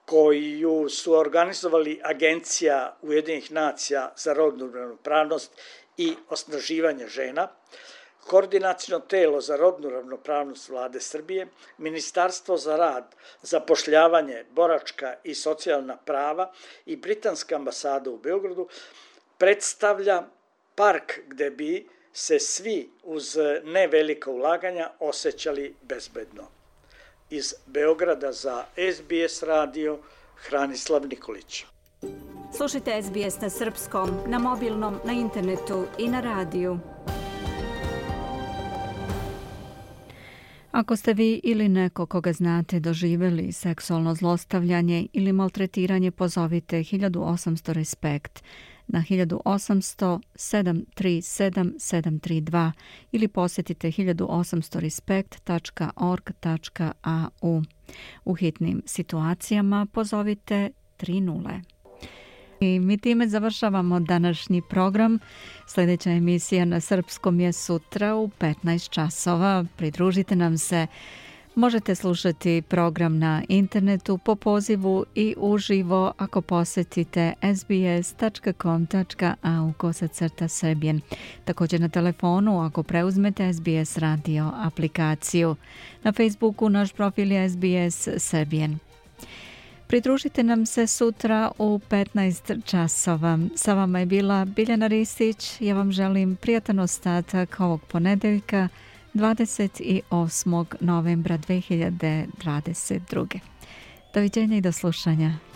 koju su organizovali Agencija Ujedinjenih nacija za rodnu ravnopravnost i osnaživanje žena, Koordinaciono telo za rodnu ravnopravnost Vlade Srbije, Ministarstvo za rad, zapošljavanje, boračka i socijalna prava i Britanska ambasada u Beogradu predstavlja park gde bi se svi uz ne velika ulaganja osjećali bezbedno. Iz Beograda za S B S radio, Hranislav Nikolić. Slušajte S B S na srpskom, na mobilnom, na internetu i na radiju. Ako ste vi ili neko koga znate doživjeli seksualno zlostavljanje ili maltretiranje, pozovite hiljadu osamsto respekt na hiljadu osamsto sedam tri sedam sedam tri dva ili posjetite hiljadu osamsto respekt tačka org tačka a u. U hitnim situacijama pozovite tri nula. I mi time završavamo današnji program. Sljedeća emisija na srpskom je sutra u petnaest časova. Pridružite nam se. Možete slušati program na internetu po pozivu i uživo ako posjetite s b s tačka com tačka a u kosacrta Serbian. Također na telefonu ako preuzmete S B S radio aplikaciju. Na Facebooku naš profil je S B S Serbian. Pridružite nam se sutra u petnaest časova. Sa vama je bila Biljana Ristić. Ja vam želim prijatan ostatak ovog ponedeljka dvadeset osmog novembra dve hiljade dvadeset druge. Doviđenja i do slušanja.